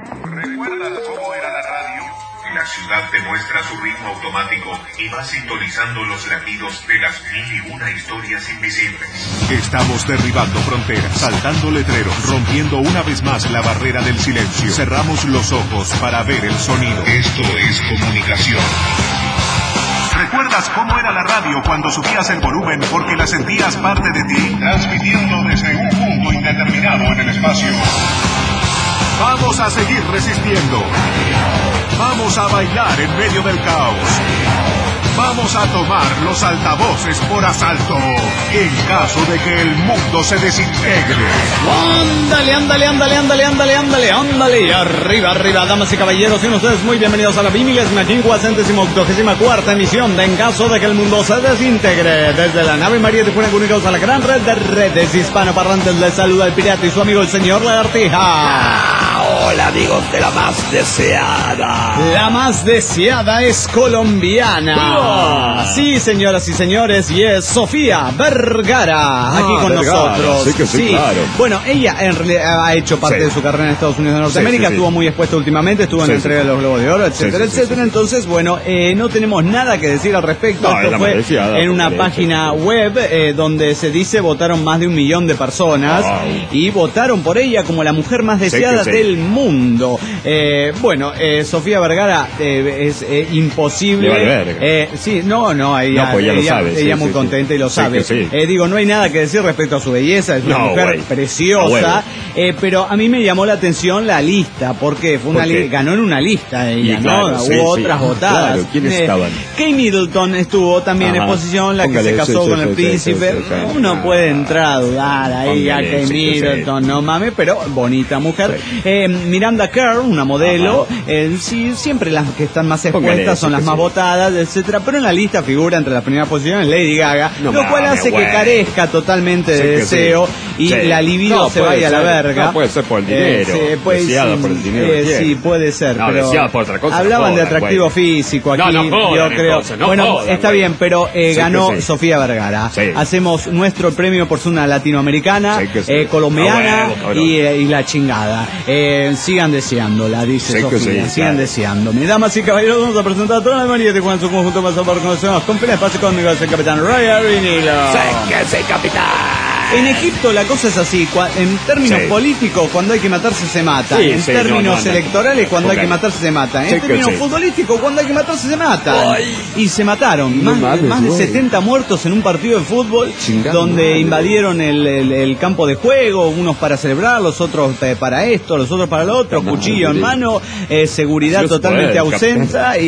¿Recuerdas cómo era la radio? La ciudad te muestra su ritmo automático y va sintonizando los latidos de las 1001 historias invisibles. Estamos derribando fronteras, saltando letreros, rompiendo una vez más la barrera del silencio. Cerramos los ojos para ver el sonido. Esto es comunicación. ¿Recuerdas cómo era la radio cuando subías el volumen porque la sentías parte de ti? Transmitiendo desde un punto indeterminado en el espacio. Vamos a seguir resistiendo. Vamos a bailar en medio del caos. Vamos a tomar los altavoces por asalto en caso de que el mundo se desintegre. Ándale, ándale, ándale, ándale, ándale, ándale, ándale. Y arriba, arriba, damas y caballeros, y ustedes muy bienvenidos a la 1584ª emisión de En caso de que el mundo se desintegre. Desde la nave María de Fuera comunicados a la gran red de redes hispanoparlantes, les saluda el pirata y su amigo el señor Lagartija. Hola amigos de la más deseada. La más deseada es colombiana. Sí, señoras y señores, y es Sofía Vergara, aquí con nosotros. Sí, que sí, claro. Bueno, ella en realidad ha hecho parte de su carrera en Estados Unidos de Norteamérica, estuvo muy expuesta últimamente, estuvo en la entrega de los Globos de Oro, etcétera, etcétera. Entonces, bueno, no tenemos nada que decir al respecto. Esto fue en una página web donde se dice votaron más de 1 millón de personas y votaron por ella como la mujer más deseada del mundo. Bueno, Sofía Vergara es imposible. Sí, no, ella, pues ella muy contenta y lo sabe. Digo, no hay nada que decir respecto a su belleza, es una mujer preciosa, pero a mí me llamó la atención la lista, porque fue ganó en una lista ella, ¿no? Hubo otras votadas. Claro, ¿quiénes estaban? Kate Middleton estuvo también en exposición, la que se casó con el príncipe. Uno puede entrar a dudar ahí a Kate Middleton, no mames, pero bonita mujer. Miranda Kerr, una modelo, siempre las que están más expuestas son las más votadas, etcétera, pero en la lista figura entre las primeras posiciones Lady Gaga, lo cual hace que carezca totalmente de deseo y la libido se vaya a la verga. No puede ser por el dinero, deseada por el dinero. Sí, puede ser, pero deseada por otra cosa. Hablaban de atractivo físico aquí, yo creo. Bueno, está bien, pero ganó Sofía Vergara. Hacemos nuestro premio por ser una latinoamericana, colombiana y la chingada. Sigan deseándola, dice Sofía, sigan deseándome. Damas y caballeros, vamos a presentar a toda la María de Juan, su conjunto más por conocemos con plena espacio conmigo, es el capitán Roger Vinilo. ¡Sé capitán! En Egipto la cosa es así, en términos políticos cuando hay que matarse se mata, en términos electorales cuando hay que matarse se mata, en términos futbolísticos cuando hay que matarse se mata. Y se mataron, más de 70 muertos en un partido de fútbol donde invadieron el campo de juego, unos para celebrar, los otros para esto, los otros para lo otro, cuchillo en mano, seguridad totalmente ausente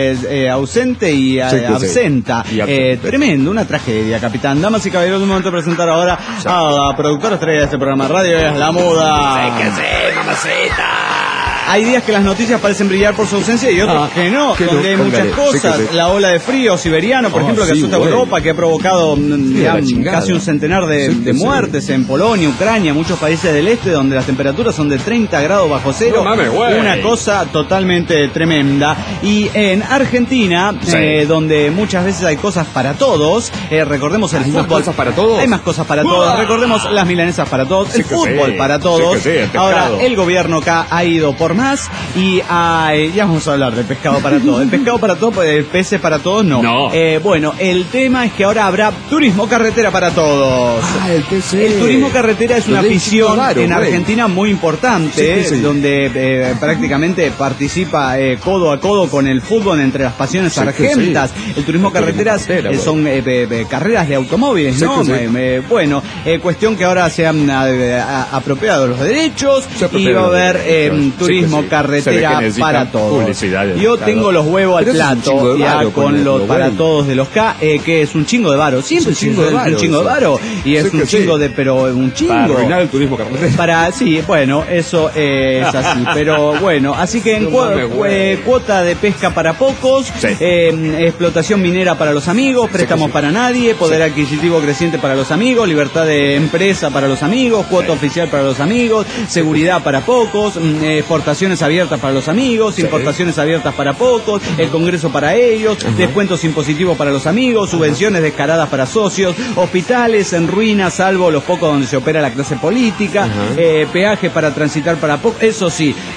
y absenta. Tremendo, una tragedia, capitán. Damas y caballeros, un momento de presentar ahora a la productora estrella de este programa de radio, es la muda. Mamacita. Hay días que las noticias parecen brillar por su ausencia y otros que no, donde hay muchas cosas. La ola de frío siberiano, por ejemplo, que asusta a Europa, que ha provocado casi un centenar de muertes en Polonia, Ucrania, muchos países del este, donde las temperaturas son de 30 grados bajo cero. Una cosa totalmente tremenda. Y en Argentina, donde muchas veces hay cosas para todos, recordemos el fútbol. ¿Hay más cosas para todos? Hay más cosas para todos. Recordemos las milanesas para todos, el fútbol para todos. Ahora, el gobierno acá ha ido por más y ya vamos a hablar del pescado para todos. El pescado para todos, el peces para todos no. Bueno, el tema es que ahora habrá turismo carretera para todos. El turismo carretera es una afición en Argentina muy importante, donde prácticamente participa codo a codo con el fútbol entre las pasiones argentas. El turismo carreteras son carreras de automóviles, ¿no? Bueno, cuestión que ahora se han apropiado los derechos y va a haber turismo carretera para todos. Yo tengo los huevos al plato ya con los para todos de los K, que es un chingo de varo. Siempre es un chingo de varo y es un chingo de, pero un chingo. Para arruinar el turismo carretera. Sí, bueno, eso es así. Pero bueno, así que en cuota de pesca para pocos, explotación minera para los amigos, préstamos para nadie, poder adquisitivo creciente para los amigos, libertad de empresa para los amigos, cuota oficial para los amigos, seguridad para pocos, exportaciones abiertas para los amigos, importaciones abiertas para pocos, el Congreso para ellos, descuentos impositivos para los amigos, subvenciones descaradas para socios, hospitales en ruinas, salvo los pocos donde se opera la clase política, peaje para transitar para pocos, eso sí,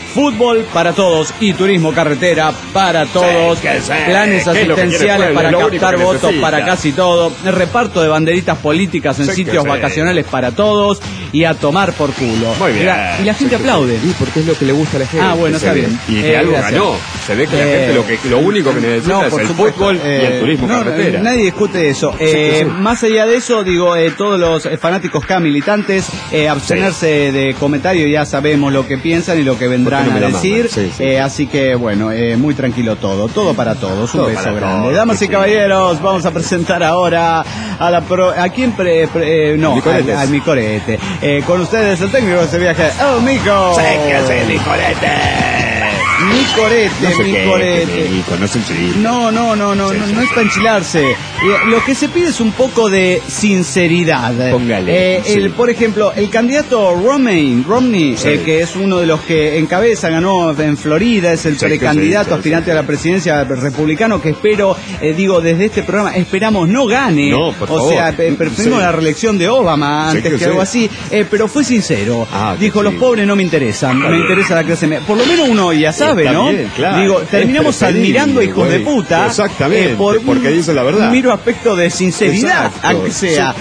Fútbol para todos y turismo carretera para todos. Planes asistenciales para captar votos para casi todo. El reparto de banderitas políticas en sitios vacacionales para todos. Y a tomar por culo. Muy bien. Y la gente aplaude. Y porque es lo que le gusta a la gente. Ah, bueno, está bien. Y que algo ganó. Se ve que la gente lo único que necesita es el fútbol y el turismo carretera. Nadie discute eso. Más allá de eso, digo, todos los fanáticos K militantes, abstenerse de comentarios, ya sabemos lo que piensan y lo que vendrán a decir. Así que, bueno, muy tranquilo todo. Todo para todos. Un beso grande. Damas y caballeros, vamos a presentar ahora a quién al Micorete. Con ustedes el técnico de este viaje, el Mico. ¿Qué hace el Micorete? Micorete. No es para enchilarse. Lo que se pide es un poco de sinceridad. Póngale. Por ejemplo, el candidato Romney, que es uno de los que encabeza, ganó en Florida, es el precandidato aspirante a la presidencia republicano, que espero, desde este programa, esperamos no gane. No, por favor. O sea, preferimos la reelección de Obama antes que algo así. Pero fue sincero. Dijo, los pobres no me interesan, me interesa la clase media. Por lo menos uno ya sabe, ¿no? Bien, claro. Digo, terminamos admirando a hijos de puta. Exactamente, porque dice la verdad. Miro aspecto de sinceridad, aunque sea.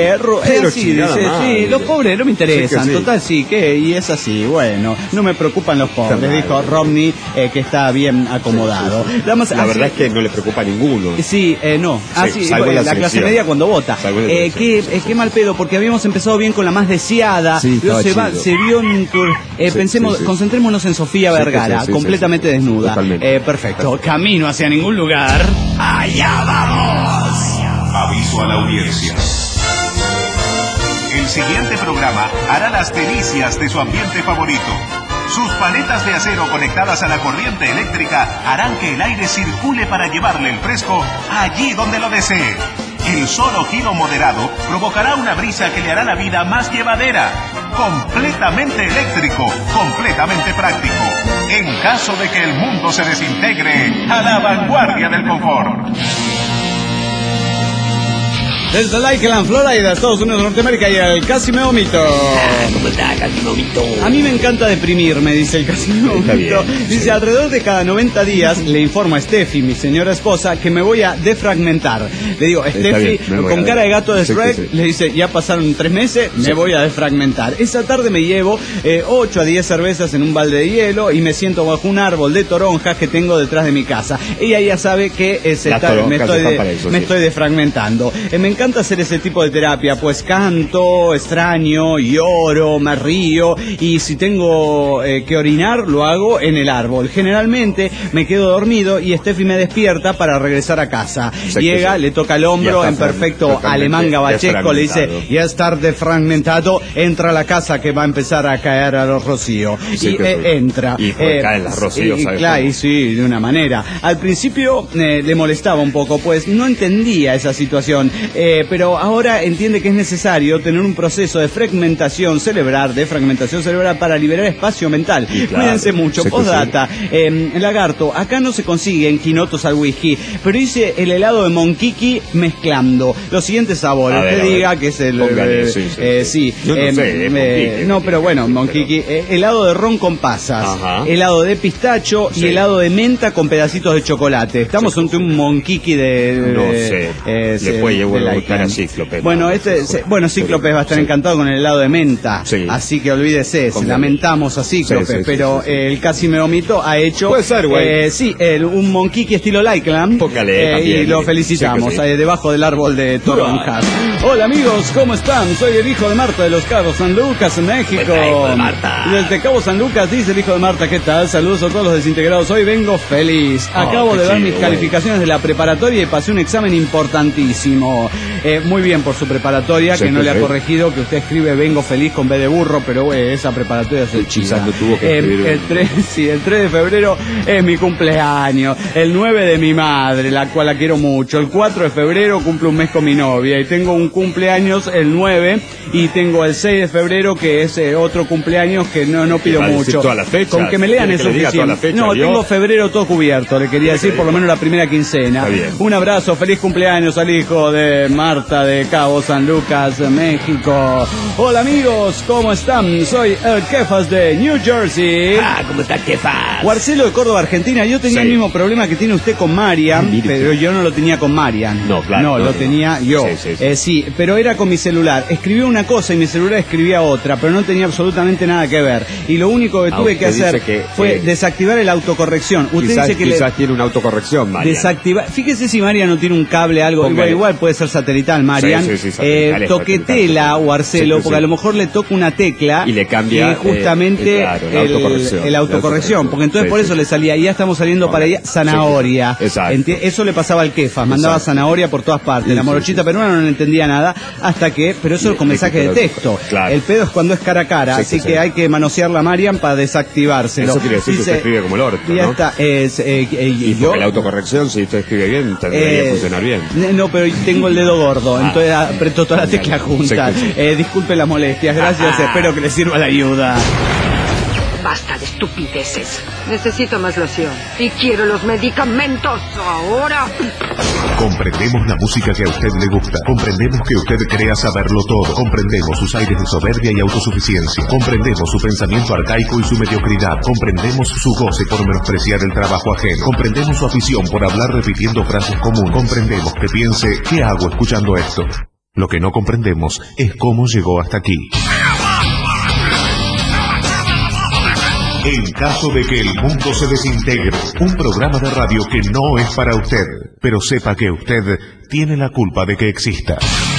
Los pobres no me interesan. Total, y es así. Bueno, no me preocupan los pobres, dijo Romney, que está bien acomodado. La verdad es que no le preocupa a ninguno. La clase media cuando vota. Qué mal pedo, porque habíamos empezado bien con la más deseada. Se vio en concentrémonos en Sofía Vergara, completamente desnuda. Perfecto. Camino hacia ningún lugar. ¡Allá vamos! Aviso a la audiencia. El siguiente programa hará las delicias de su ambiente favorito. Sus paletas de acero conectadas a la corriente eléctrica harán que el aire circule para llevarle el fresco allí donde lo desee. El solo giro moderado provocará una brisa que le hará la vida más llevadera. Completamente eléctrico, completamente práctico. En caso de que el mundo se desintegre, a la vanguardia del confort. Desde Lakeland, Florida, Estados Unidos de Norteamérica, y el Casi Me Vomito. ¿Cómo está, Casi Me Vomito? A mí me encanta deprimirme, dice el Casi Me Vomito. Dice, alrededor de cada 90 días le informo a Steffi, mi señora esposa, que me voy a defragmentar. Le digo, Steffi, con cara de gato de Shrek, le dice, ya pasaron 3 meses, me voy a defragmentar. Esa tarde me llevo 8 a 10 cervezas en un balde de hielo y me siento bajo un árbol de toronjas que tengo detrás de mi casa. Ella ya sabe que me estoy defragmentando. Me encanta hacer ese tipo de terapia, pues canto, extraño, lloro, me río, y si tengo que orinar, lo hago en el árbol. Generalmente me quedo dormido y Steffi me despierta para regresar a casa. Llega, le toca el hombro en perfecto alemán gabachesco, le dice, ya estar defragmentado, entra a la casa que va a empezar a caer a los rocíos. Entra. Y caen las rocíos, ¿sabes? Claro, y sí, de una manera. Al principio le molestaba un poco, pues no entendía esa situación. Pero ahora entiende que es necesario tener un proceso de defragmentación cerebral para liberar espacio mental. Cuídense mucho. Postdata, lagarto, acá no se consiguen quinotos al whisky, pero hice el helado de Monquiqui mezclando los siguientes sabores. Te diga que es el... pero bueno, Monquiqui, helado de ron con pasas, helado de pistacho y helado de menta con pedacitos de chocolate. Estamos ante un Monquiqui le puede gustar a Cíclope. Bueno, Cíclope va a estar encantado con el helado de menta. Así que olvídese, lamentamos a Cíclope, pero el Casi Me Vomito ha hecho... Puede ser, güey. un Monquiqui estilo Lakeland. Y lo felicitamos, debajo del árbol de toronjas. Hola amigos, ¿cómo están? Soy el hijo de Marta de los Cabos San Lucas, México. Desde Cabo San Lucas, dice el hijo de Marta, ¿qué tal? Saludos a todos los desintegrados. Hoy vengo feliz. Acabo de ver mis calificaciones de la preparatoria y pasé un examen importantísimo. Muy bien por su preparatoria, que no le ha corregido, que usted escribe vengo feliz con B de burro, pero esa preparatoria es el chisa. El 3 de febrero es mi cumpleaños, el 9 de mi madre, la cual la quiero mucho, el 4 de febrero cumplo un mes con mi novia y tengo un cumpleaños el 9 y tengo el 6 de febrero que es otro cumpleaños que no pido mucho. Con que me lean es suficiente. Tengo febrero todo cubierto, le quería decir por lo menos la primera quincena. Un abrazo, feliz cumpleaños al hijo de Marta de Cabo San Lucas, México. Hola amigos, ¿cómo están? Soy el Kefas de New Jersey. ¿Cómo está Kefas? Marcelo de Córdoba, Argentina. Yo tenía el mismo problema que tiene usted con Marian, pero yo no lo tenía con Marian. No, claro. No, lo tenía yo. Sí, pero era con mi celular. Escribía una cosa y mi celular escribía otra, pero no tenía absolutamente nada que ver. Y lo único que tuve que hacer fue desactivar el autocorrección. Usted dice que quizás tiene una autocorrección, Marian. Desactivar. Fíjese si Marian no tiene un cable, algo. Igual puede ser satelital, Marian. Toquetela o Arcelo, porque a lo mejor le toca una tecla y le cambia justamente el autocorrección. Porque entonces por eso le salía. Y ya estamos saliendo para allá zanahoria. Eso le pasaba al Kefas. Mandaba zanahoria por todas partes. La morochita peruana no le entendía nada hasta que. Pero eso es con mensaje de texto. El pedo es cuando es cara a cara. Así que hay que manosearla a Marian para desactivárselo. Eso quiere decir que usted escribe como el orto, ¿no? Ya está. Y porque la autocorrección, si usted escribe bien, debería funcionar bien. No, pero tengo el dedo gordo, entonces aprieto toda la tecla junta. Disculpe las molestias, gracias, espero que le sirva la ayuda. Basta de estupideces. Necesito más loción. Y quiero los medicamentos ahora. Comprendemos la música que a usted le gusta. Comprendemos que usted crea saberlo todo. Comprendemos sus aires de soberbia y autosuficiencia. Comprendemos su pensamiento arcaico y su mediocridad. Comprendemos su goce por menospreciar el trabajo ajeno. Comprendemos su afición por hablar repitiendo frases comunes. Comprendemos que piense, ¿qué hago escuchando esto? Lo que no comprendemos es cómo llegó hasta aquí. En caso de que el mundo se desintegre, un programa de radio que no es para usted, pero sepa que usted tiene la culpa de que exista.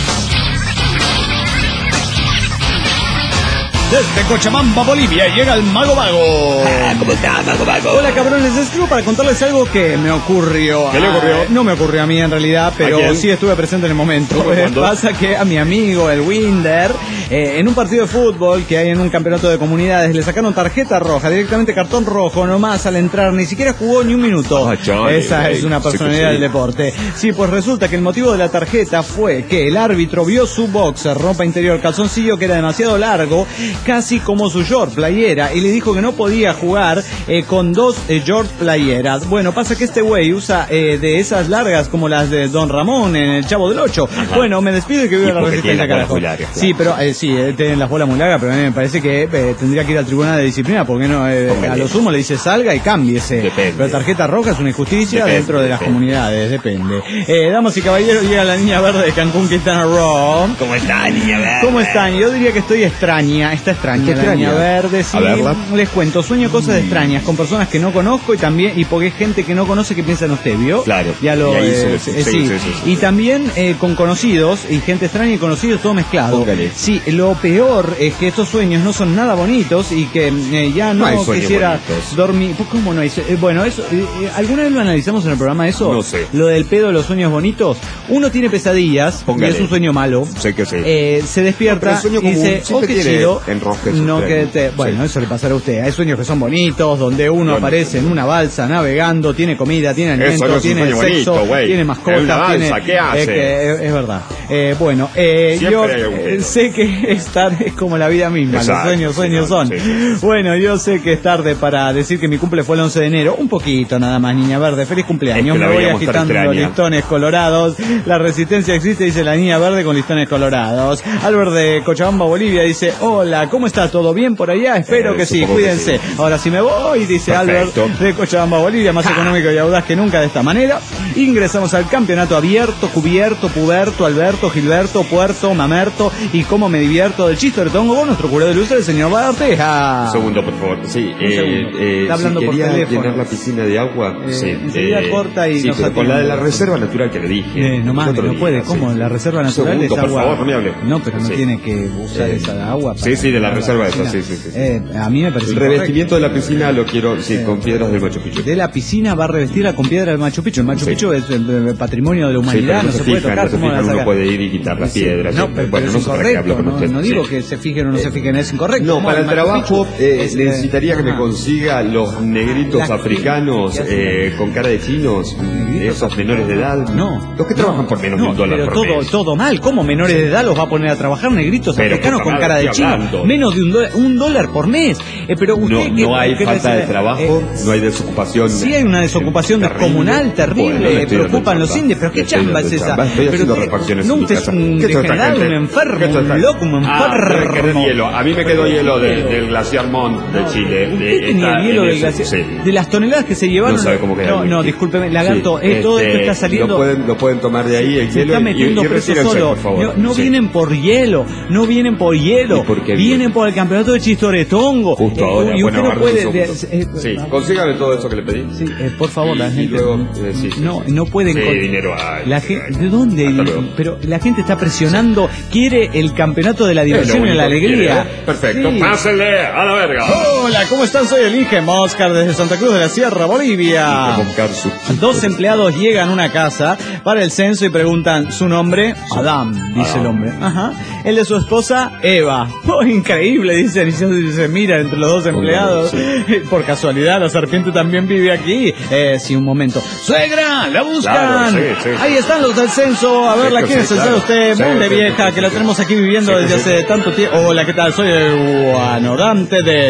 Desde Cochabamba, Bolivia, llega el Mago Vago. ¿Cómo está, Mago Vago? Hola, cabrones, les escribo para contarles algo que me ocurrió. ¿Qué le ocurrió? No me ocurrió a mí en realidad, pero sí estuve presente en el momento. Pasa que a mi amigo, el Winder, en un partido de fútbol que hay en un campeonato de comunidades, le sacaron tarjeta roja, directamente cartón rojo, nomás al entrar, ni siquiera jugó ni un minuto. Esa es una personalidad del deporte. Sí, pues resulta que el motivo de la tarjeta fue que el árbitro vio su boxer, ropa interior, calzoncillo que era demasiado largo, casi como su short, playera, y le dijo que no podía jugar con dos short playeras. Bueno, pasa que este güey usa de esas largas como las de Don Ramón en El Chavo del Ocho. Bueno, me despido y que viva la Resistencia, carajo. Sí, pero tienen las bolas muy largas, pero a mí me parece que tendría que ir al tribunal de disciplina, porque no, a lo sumo le dice salga y cámbiese. Depende. Pero tarjeta roja es una injusticia dentro de las comunidades, depende. Damas y caballeros, llega la niña verde de Cancún, Quintana Roo. ¿Cómo está, niña verde? ¿Cómo están? Yo diría que estoy extraña, la niña verde, sí. Les cuento, sueño cosas extrañas con personas que no conozco y porque es gente que no conoce que piensa en usted, ¿vio? Claro. Ya lo sí. Y también con conocidos y gente extraña y conocidos, todo mezclado. Póngale. Sí, lo peor es que estos sueños no son nada bonitos y que ya no quisiera dormir. ¿Cómo no hay? Bueno, eso ¿alguna vez lo analizamos en el programa eso? No sé. Lo del pedo de los sueños bonitos. Uno tiene pesadillas, y es un sueño malo. Sé que sí. Se despierta y dice, qué chido. Bueno, eso le pasará a usted. Hay sueños que son bonitos, donde uno aparece en una balsa navegando, tiene comida, tiene alimento, tiene sexo, bonito, tiene mascotas, ¿qué hace? Es verdad. Bueno, yo sé que es tarde, es como la vida misma. Exacto, los sueños son. Bueno, yo sé que es tarde para decir que mi cumple fue el 11 de enero. Un poquito nada más, niña verde. Feliz cumpleaños. Me voy agitando los listones colorados. La resistencia existe, dice la niña verde con listones colorados. Albert de Cochabamba, Bolivia, dice, hola, ¿cómo está? ¿Todo bien por allá? Espero que sí, cuídense. Ahora sí me voy, dice Albert de Cochabamba, Bolivia, más económico y audaz que nunca de esta manera. Ingresamos al campeonato abierto, cubierto, puberto, Alberto, Gilberto, Puerto, Mamerto y cómo me divierto del chistoretongo con nuestro cura de luz, el señor Barteja. Un segundo, por favor. Sí, está hablando por teléfono. Llenar la piscina de agua. Enseguida corta y nos con la de la reserva natural que le dije. No puede. ¿Cómo? La reserva natural es agua. Por favor, no me hable. No, pero no tiene que usar esa agua. Sí, de la reserva esa, sí. A mí me parece el revestimiento de la piscina lo quiero, con piedras del Machu Picchu. De la piscina va a revestirla con piedras del Machu Picchu. El Machu Picchu es el patrimonio de la humanidad, no se puede tocar. Uno puede ir y quitar las piedras. No, pero bueno, es incorrecto. No digo que se fijen o no se fijen, es incorrecto. No, para el trabajo necesitaría que me consiga los negritos africanos con cara de chinos, esos menores de edad. No. Los que trabajan por menos de $1 por mes. Todo mal. ¿Cómo menores de edad los va a poner a trabajar negritos africanos con cara de chino? Menos de $1 por mes. Pero usted, no hay falta de trabajo, no hay desocupación. Sí hay una desocupación descomunal terrible. Preocupan los índices. Pero ¿qué chamba es esa? Estoy haciendo refacciones. No, usted es un degenerado, un enfermo, un loco, un enfermo. A mí me quedó hielo del glaciar Mont de Chile. ¿Usted tenía el hielo del glaciar? Sí. De las toneladas que se llevaron. No sabe cómo queda. No, discúlpeme, lagarto, todo esto está saliendo. Lo pueden tomar de ahí el se hielo. Está metiendo preso solo. Por favor. No vienen por hielo, no vienen por hielo. Vienen por el campeonato de Chistoretongo. Justo ahora. Y usted no puede. Sí, consígame todo eso que le pedí. Sí, por favor, la gente. Luego, no pueden. Sí, dinero hay. ¿De dónde? Pero la gente está presionando, quiere el campeonato de la diversión y la alegría. Perfecto, sí. Pásenle a la verga. Hola, ¿cómo están? Soy el Inge Moscar desde Santa Cruz de la Sierra, Bolivia. 2 empleados llegan a una casa para el censo y preguntan su nombre. Adam, dice el hombre. Ajá. El de su esposa, Eva. Oh, increíble, dicen. Y se miran entre los 2 empleados. Sí. Por casualidad, la serpiente también vive aquí. Sí, un momento. ¡Suegra! ¡La buscan! Claro, sí. Ahí están los del censo. A ver, ¿la quiere censar usted? Muy vieja, que la tenemos aquí viviendo desde hace tanto tiempo. Hola, ¿qué tal? Soy el guanorante de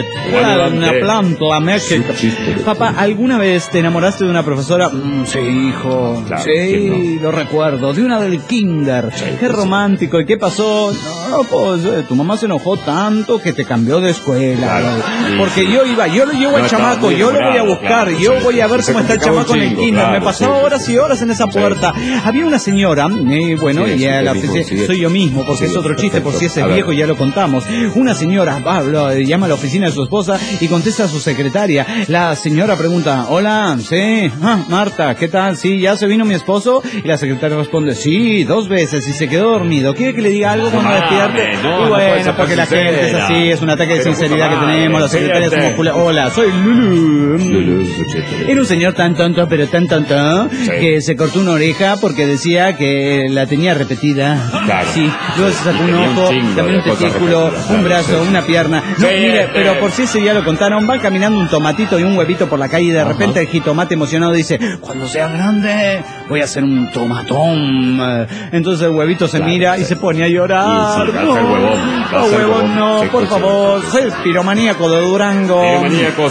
Plantla, México. Papá, ¿alguna vez te enamoraste de una profesora? Sí, hijo. Claro, sí, lo recuerdo. De una del kinder. Sí, qué romántico. ¿Y qué pasó? No, pues tu mamá se enojó tanto que te cambió de escuela. Claro, porque yo lo llevo al chamaco, yo lo voy a buscar, yo voy a ver cómo está el chamaco en el kinder. Me pasaba horas y horas en esa puerta. Había una señora, bueno, y a la oficina, soy yo mismo, porque es otro chiste, por si ese es viejo ya lo contamos. Una señora llama a la oficina de su esposa y contesta a su secretaria. La señora pregunta, hola, sí, Marta, ¿qué tal? Sí, ¿ya se vino mi esposo? Y la secretaria responde, sí, 2 veces y se quedó dormido. ¿Quiere que le diga algo cuando despierte? Y bueno, porque la gente es así, es un ataque de sinceridad que tenemos, las secretarias somos hola, soy Lulu. Era un señor tan tonto, pero tan tonto, que se cortó una oreja porque decía que la tenía repetida. Claro. Sí, luego se sacó un ojo, también un testículo, un brazo, una pierna. No, mire, pero por si ese ya lo contaron, va caminando un tomatito y un huevito por la calle y de repente el jitomate emocionado dice, cuando sea grande voy a hacer un tomatón. Entonces el huevito se mira y se pone a llorar. Huevón, no, por favor, soy el piromaníaco de Durango. Piromaníaco,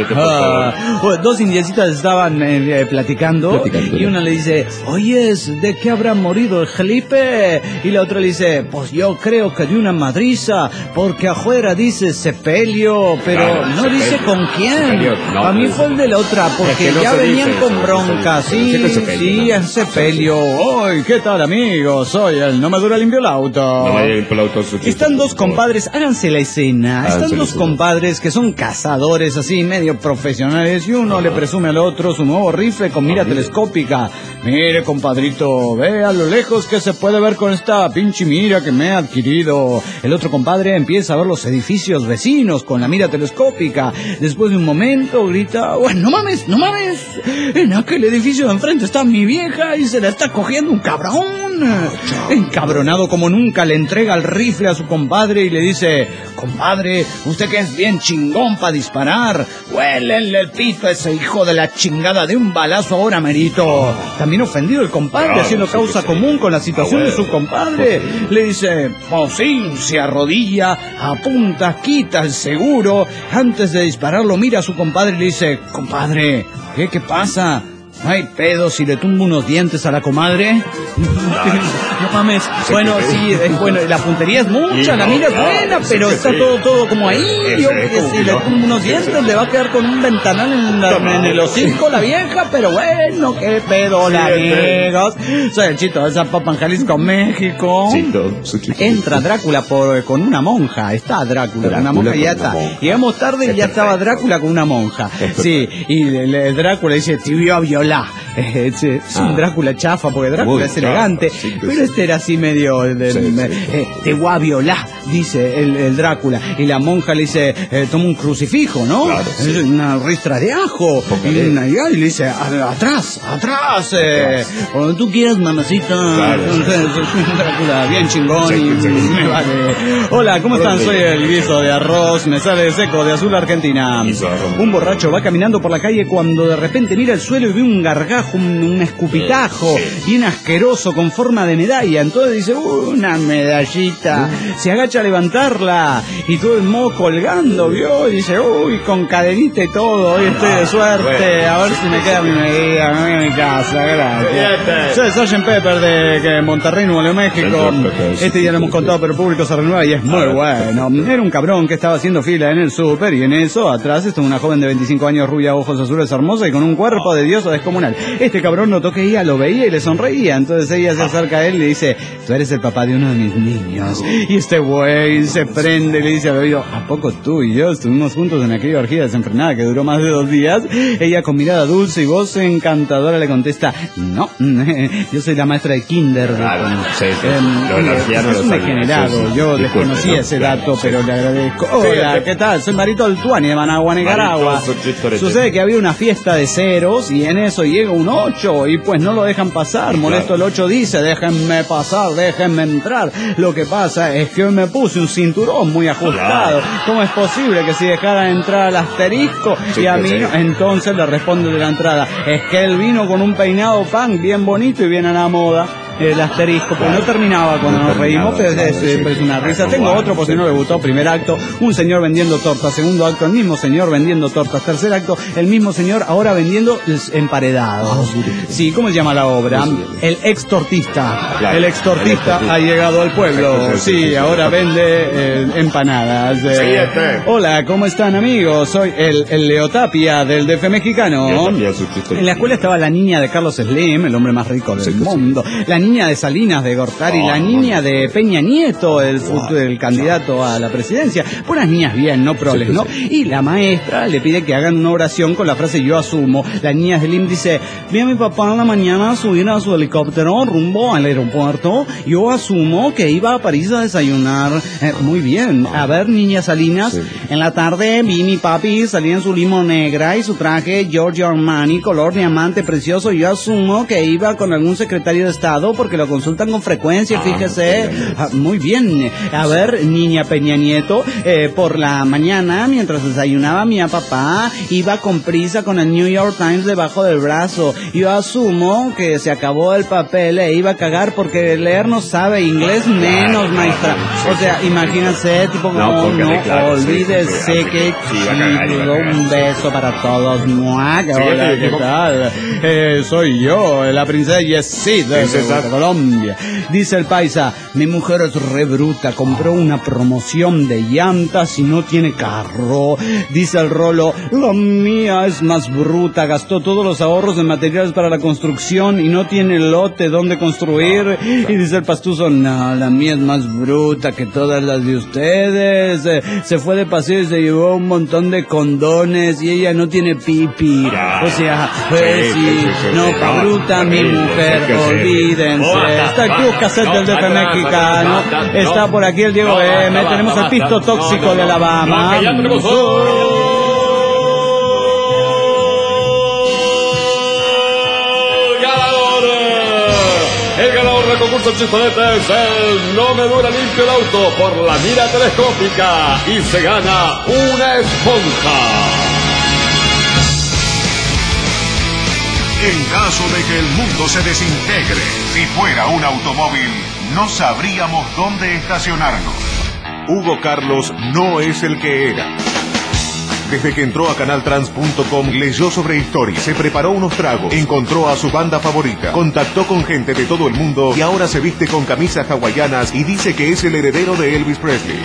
2 indiecitas estaban platicando y una le dice, oyes, ¿de qué habrá morido el Felipe? Y la otra le dice, pues yo creo que de una madriza, porque afuera dice sepelio, pero no dice con quién. A mí fue el de la otra, porque ya venían con bronca. Sí, es sepelio. ¡Ay, qué tal, amigos! Soy el no me dura limpio el auto. Están 2 compadres, háganse la escena. Están 2 compadres que son cazadores así, medio profesionales, y uno le presume al otro su nuevo rifle con mira telescópica. Mire, compadrito, ve a lo lejos que se puede ver con esta pinche mira que me he adquirido. El otro compadre empieza a ver los edificios vecinos con la mira telescópica. Después de un momento grita, bueno, no mames, en aquel edificio de enfrente está mi vieja y se la está cogiendo un cabrón. Encabronado como nunca le entrega el rifle a su compadre y le dice, compadre, usted que es bien chingón para disparar, huélenle el pito a ese hijo de la chingada de un balazo ahora merito. También ofendido el compadre, haciendo causa común con la situación de su compadre, le dice, pues sí, se arrodilla, apunta, quita el seguro, antes de dispararlo mira a su compadre y le dice, compadre, ¿qué pasa? ¿Hay pedo si le tumbo unos dientes a la comadre? No mames. Bueno, sí, bueno, la puntería es mucha, la mira es buena, pero está todo como ahí. Yo que si le tumbo unos dientes le va a quedar con un ventanal en el hocico la vieja, pero bueno, qué pedo, amigos. Soy el Chito de Zapopan, Jalisco, México. Entra Drácula con una monja. Está Drácula con una monja y ya está. Llegamos tarde y ya estaba Drácula con una monja. Sí, y Drácula dice, te voy a violar. Es un Drácula chafa, porque Drácula es elegante, pero este era así medio te voy a violar, dice el Drácula, y la monja le dice, toma un crucifijo, ¿no? Claro, una ristra de ajo, y le dice, atrás, cuando tú quieras, mamacita. Drácula, bien chingón, me vale. Hola, ¿cómo están? Soy el guiso de arroz, me sale seco de azul, Argentina. Un borracho va caminando por la calle cuando de repente mira el suelo y ve un gargajo, un escupitajo, bien asqueroso con forma de medalla. Entonces dice, una medallita. Se agacha a levantarla. Y todo el modo colgando, ¿vio? Y dice, uy, con cadenita y todo, hoy estoy de suerte. A ver si me queda mi medida, me voy a mi casa, gracias. Soy Sgt. Pepper de Monterrey, Nuevo México. Este día lo hemos contado, pero el público se renueva y es muy bueno. Era un cabrón que estaba haciendo fila en el súper y en eso, atrás está una joven de 25 años, rubia, ojos azules, hermosa y con un cuerpo de diosa descomunal. Este cabrón notó que ella lo veía y le sonreía, entonces ella se acerca a él y le dice, tú eres el papá de uno de mis niños. Y este güey se prende y le dice al oído, ¿a poco tú y yo estuvimos juntos en aquella orgía desenfrenada que duró más de 2 días? Ella con mirada dulce y voz encantadora le contesta, no, yo soy la maestra de kinder. Es un degenerado, yo desconocía ese dato, pero le agradezco. Hola, ¿qué tal? Soy Marito Altuani de Managua, Nicaragua. Sucede que había una fiesta de ceros y en eso llega un 8 y pues no lo dejan pasar. Molesto el 8 dice, déjenme pasar, déjenme entrar. Lo que pasa es que hoy me puse un cinturón muy ajustado. ¿Cómo es posible que si dejara entrar al asterisco? Y a mí entonces le responde de la entrada, es que él vino con un peinado punk bien bonito y bien a la moda. El asterisco, pero no terminaba cuando nos reímos, pero es una risa. Tengo otro por si no le gustó. Primer acto, un señor vendiendo tortas. Segundo acto, el mismo señor vendiendo tortas. Tercer acto, el mismo señor ahora vendiendo emparedados. Sí, ¿cómo se llama la obra? El extortista. El extortista ha llegado al pueblo. Sí, ahora vende empanadas. Hola, ¿cómo están, amigos? Soy el Leo Tapia del DF mexicano. En la escuela estaba la niña de Carlos Slim, el hombre más rico del mundo. La niña de Salinas de Gortari, la niña de Peña Nieto, el candidato a la presidencia. Puras niñas bien, no proles, ¿no? Y la maestra le pide que hagan una oración con la frase yo asumo. La niña de Lim dice, vi a mi papá en la mañana subir a su helicóptero rumbo al aeropuerto. Yo asumo que iba a París a desayunar. Muy bien. A ver, niña Salinas, en la tarde vi mi papi salir en su limo negra y su traje Giorgio Armani, color diamante precioso. Yo asumo que iba con algún secretario de Estado porque lo consultan con frecuencia, fíjese. Muy bien. A ver, niña Peña Nieto, por la mañana, mientras desayunaba mi papá, iba con prisa con el New York Times debajo del brazo. Yo asumo que se acabó el papel e iba a cagar porque leer no sabe, inglés menos, maestra. O sea, imagínense, tipo como no olvídese que chido, un beso para todos. Hola, ¿qué tal? Soy yo, la princesa Yesid de Colombia. Dice el paisa, mi mujer es re bruta, compró una promoción de llantas y no tiene carro. Dice el Rolo, la mía es más bruta, gastó todos los ahorros en materiales para la construcción y no tiene lote donde construir. Y dice el Pastuso, no, la mía es más bruta que todas las de ustedes. Se fue de paseo y se llevó un montón de condones y ella no tiene pipi. O sea, pues sí, no, pa' bruta mi mujer, olvídense. Está el Club Cassette del DF mexicano. Está por aquí el Diego M. Tenemos el Pisto Tóxico de Alabama. El ganador del concurso Chistonete es el No Me Dura Limpio el Auto por la mira telescópica y se gana una esponja. En caso de que el mundo se desintegre, Si fuera un automóvil, no sabríamos dónde estacionarnos. Hugo Carlos no es el que era. Desde que entró a canaltrans.com, leyó sobre historia, se preparó unos tragos, encontró a su banda favorita, contactó con gente de todo el mundo y ahora se viste con camisas hawaianas y dice que es el heredero de Elvis Presley.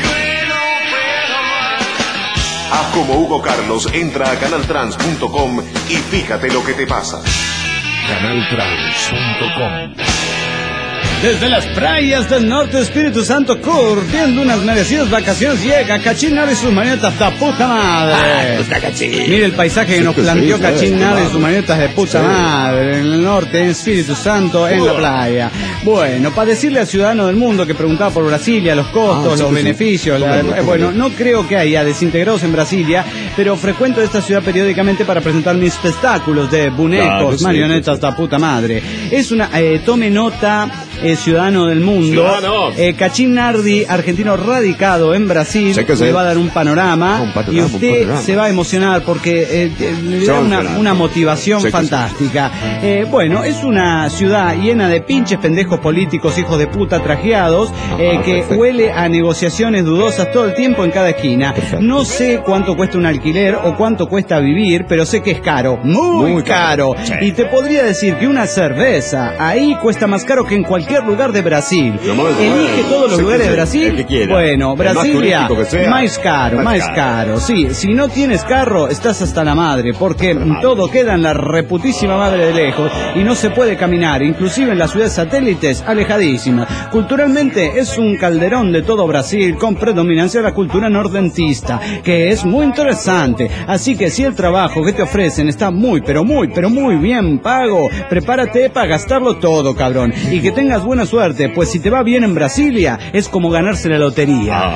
Haz como Hugo Carlos, entra a canaltrans.com y fíjate lo que te pasa. canaltrans.com. Desde las playas del norte de Espíritu Santo, curtiendo unas merecidas vacaciones, llega Cachín Nada y sus marionetas de puta madre. Mire el paisaje que nos planteó Cachín Nada y sus marionetas de puta madre, en el norte, en Espíritu Santo, en la playa. Bueno, para decirle al ciudadano del mundo que preguntaba por Brasilia, los costos, los beneficios, bueno, no creo que haya desintegrados en Brasilia, pero frecuento esta ciudad periódicamente para presentar mis espectáculos de bonecos, marionetas de puta madre. Es una, tome nota, ciudadano del mundo. Cachín Nardi, argentino radicado en Brasil, le va a dar un panorama, y usted se va a emocionar porque le da una motivación fantástica. Bueno, es una ciudad llena de pinches pendejos políticos, hijos de puta trajeados, que huele a negociaciones dudosas todo el tiempo en cada esquina. No sé cuánto cuesta un alquiler o cuánto cuesta vivir, pero sé que es caro, muy caro. Y te podría decir que una cerveza ahí cuesta más caro que en cualquier lugar de Brasil. Elige todos los lugares de Brasil. Bueno, Brasilia, más caro. Sí, si no tienes carro, estás hasta la madre, porque todo queda en la reputísima madre de lejos y no se puede caminar, inclusive en las ciudades satélites alejadísimas. Culturalmente es un calderón de todo Brasil, con predominancia de la cultura nordentista, que es muy interesante. Así que si el trabajo que te ofrecen está muy bien pago, prepárate para gastarlo todo, cabrón, y que tengas buena suerte, pues si te va bien en Brasilia es como ganarse la lotería.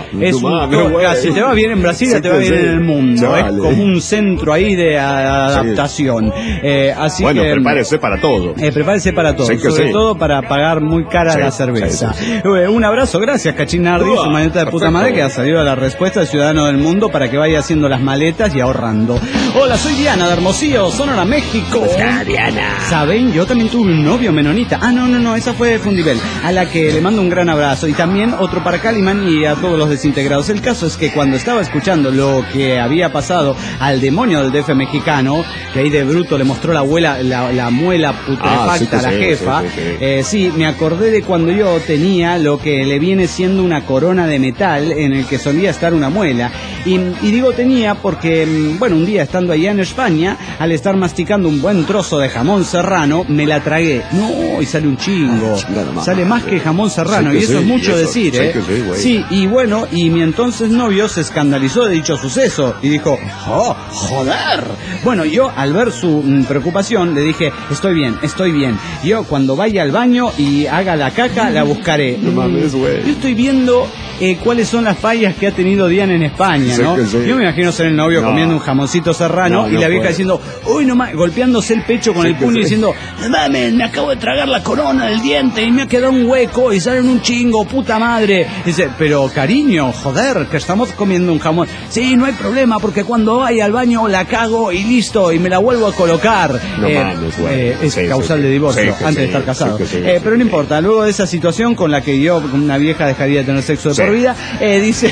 Si te va bien en Brasilia, te va bien en el mundo. Es como un centro ahí de adaptación. Así que prepárese para todo. Prepárese para todo, sobre todo para pagar muy cara la cerveza. Un abrazo, gracias Cachín Nardi, su maneta de puta madre, que ha salido a la respuesta del ciudadano del mundo para que vaya haciendo las maletas y ahorrando. Hola, soy Diana de Hermosillo, Sonora, México. Diana. ¿Saben? Yo también tuve un novio menonita. No, esa fue de Fundibel, a la que le mando un gran abrazo. Y también otro para Calimán y a todos los desintegrados. El caso es que cuando estaba escuchando lo que había pasado al demonio del DF mexicano, que ahí de bruto le mostró la muela putrefacta a la jefa, sí, me acordé de cuando yo tenía lo que le viene siendo una corona de metal en el que solía estar una muela. Y digo tenía porque, bueno, un día estando allá en España, al estar masticando un buen trozo de jamón serrano, me la tragué. No, y sale un chingo. Sale más que jamón serrano, y eso es mucho decir, Sí, y bueno, y mi entonces novio se escandalizó de dicho suceso y dijo, ¡oh, joder! Bueno, yo al ver su preocupación le dije, estoy bien. Yo cuando vaya al baño y haga la caca, la buscaré. No mames, güey. Yo estoy viendo cuáles son las fallas que ha tenido Diana en España, ¿no? Yo me imagino ser el novio comiendo un jamoncito serrano y la vieja diciendo, uy, no mames, golpeándose el pecho con el puño y diciendo, mames, me acabo de tragar la corona del diente y me ha quedado un hueco y salen un chingo, puta madre. Dice, pero cariño, joder, que estamos comiendo un jamón. Sí, no hay problema, porque cuando vaya al baño la cago y listo, y me la vuelvo a colocar. Es causal de divorcio, antes de estar casado. Pero no importa, luego de esa situación con la que yo, una vieja, dejaría de tener sexo de por vida, dice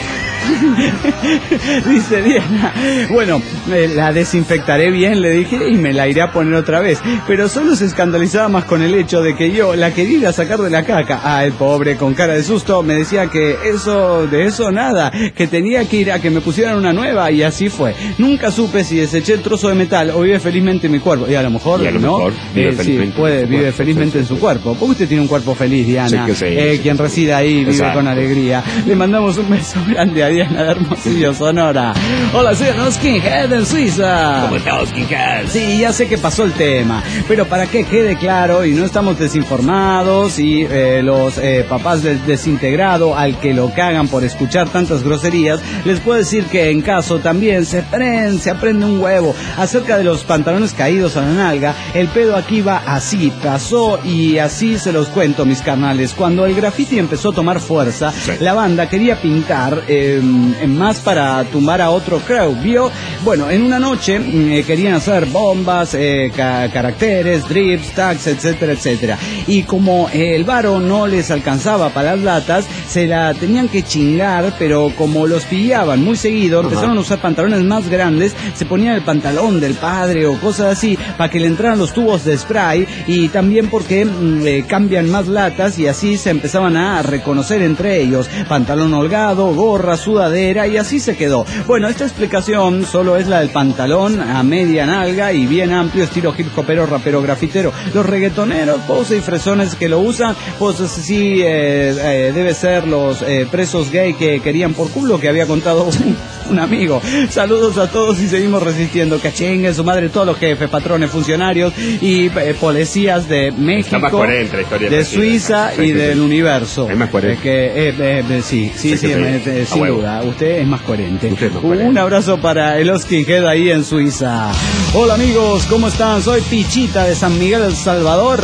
Diana, bueno, la desinfectaré bien, le dije, y me la iré a poner otra vez. Pero solo se escandalizaba más con el hecho de que yo la quería ir a sacar de la caca. El pobre, con cara de susto, me decía que de eso nada, que tenía que ir a que me pusieran una nueva, y así fue. Nunca supe si deseché el trozo de metal o vive felizmente en mi cuerpo. Y a lo mejor, vive felizmente en su cuerpo. Porque usted tiene un cuerpo feliz, Diana. Quien reside ahí vive con alegría. Le mandamos un beso grande a Diana de Hermosillo, Sonora. Hola, soy el Skinhead en Suiza. ¿Cómo estás, Skinhead? Sí, ya sé que pasó el tema, pero para que quede claro y no estamos desinformados y los papás del desintegrado al que lo cagan por escuchar tantas groserías, les puedo decir que en caso también se aprende un huevo acerca de los pantalones caídos a la nalga. El pedo aquí va así, pasó y así se los cuento, mis carnales. Cuando el graffiti empezó a tomar fuerza, la banda quería pintar más para tumbar a otro crew, ¿vio? Bueno, en una noche querían hacer bombas, caracteres, drips, tags, etcétera, etcétera. Y como el varo no les alcanzaba para las latas, se la tenían que chingar, pero como los pillaban muy seguido, empezaron a usar pantalones más grandes, se ponían el pantalón del padre o cosas así, para que le entraran los tubos de spray, y también porque cambian más latas, y así se empezaban a reconocer entre ellos. Pantalón holgado, gorra, sudadera, y así se quedó. Bueno, esta explicación solo es la del pantalón a media nalga y bien amplio, estilo hip hopero, rapero, grafitero. Los reggaetoneros, pose y fresones que lo usan, pues sí, debe ser los presos gay que querían por culo, que había contado un amigo. Saludos a todos y seguimos resistiendo. Que chingue su madre todos los jefes, patrones, funcionarios y policías de México, de Suiza y del universo. Es más coherente. Sí, sí, sin duda. Usted es más coherente. Un abrazo para el Skinhead ahí en Suiza. Hola amigos, ¿cómo están? Soy Pichita de San Miguel El Salvador.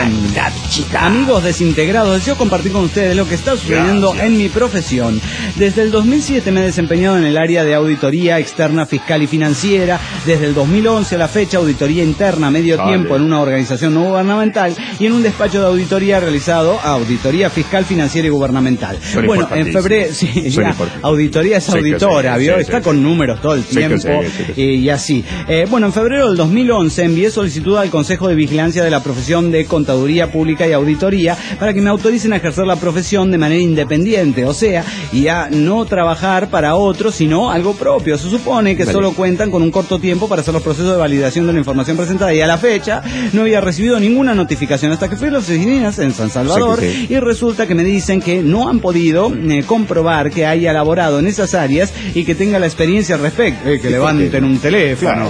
Amigos desintegrados, deseo compartir con ustedes lo que está sucediendo en mi profesión. Desde el 2007 me he desempeñado en el área de auditoría externa, fiscal y financiera. Desde el 2011 a la fecha, auditoría interna medio tiempo en una organización no gubernamental y en un despacho de auditoría realizado auditoría fiscal, financiera y gubernamental. Bueno, en febrero, auditoría es auditora, ¿vio? Está con números todo el tiempo y así. Bueno, en febrero del 2011 envié solicitud al Consejo de Vigilancia de la Profesión de Contaduría Pública y Auditoría para que me autoricen a ejercer la profesión de manera independiente, o sea, y a no trabajar para otros, sino algo propio. Se supone que solo cuentan con un corto tiempo para hacer los procesos de validación de la información presentada y a la fecha no había recibido ninguna notificación hasta que fui a las oficinas en San Salvador y resulta que me dicen que no han podido comprobar que haya laborado en esas áreas y que tenga la experiencia al respecto, que levanten un teléfono.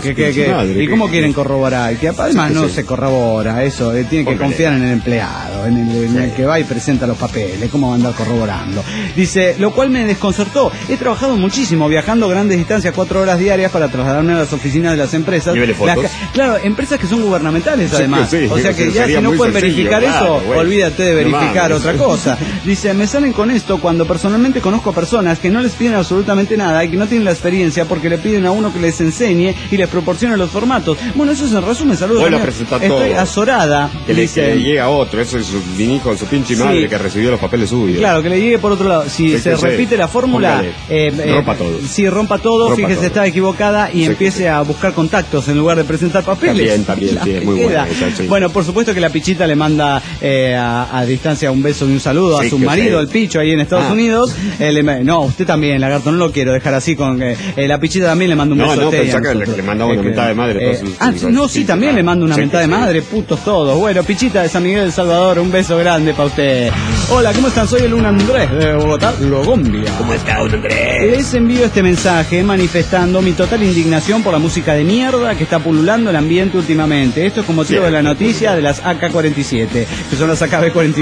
¿Y cómo quieren corroborar? Que además no se corrobora eso, tiene que confiar en el empleado, en el que va y presenta los papeles, cómo va a andar corroborando. Dice, lo cual me desconcertó. He trabajado muchísimo, viajando grandes distancias, 4 horas diarias para trasladarme a las oficinas de las empresas. Claro, empresas que son gubernamentales además. O sea que ya si no pueden verificar eso, olvídate de verificar otra cosa. Dice, me salen con esto cuando personalmente conozco a personas que no les piden absolutamente nada y que no tienen la experiencia porque le piden a uno que les enseñe y les proporcione los formatos. Bueno, eso es en resumen. Saludos. Estoy azorada. Que le llega otro, eso es mi hijo, su pinche madre que recibió los papeles suyos. Claro, que le llegue por otro lado. Si se repite la fórmula, rompa todo. Sí, rompa todo, fíjese, está equivocada y empiece a buscar contactos en lugar de presentar papeles. También, sí, es muy buena. Bueno, por supuesto que la Pichita le manda a distancia un beso y un saludo a su marido, el Picho, ahí en Estados Unidos. No, usted también, lagarto, no lo quiero dejar así con la Pichita también le manda un beso a usted. Pensá que le mandaba una mentada de madre. También le mando una mentada de madre, putos todos. Bueno, Pichita de San Miguel El Salvador, un beso grande para usted. Hola, ¿cómo están? Soy el Un Andrés de Bogotá, Logombia. ¿Cómo está, Un Andrés? Les envío este mensaje manifestando mi total indignación por la música de mierda que está pululando el ambiente últimamente. Esto es con motivo de la noticia de las AK-47, que son las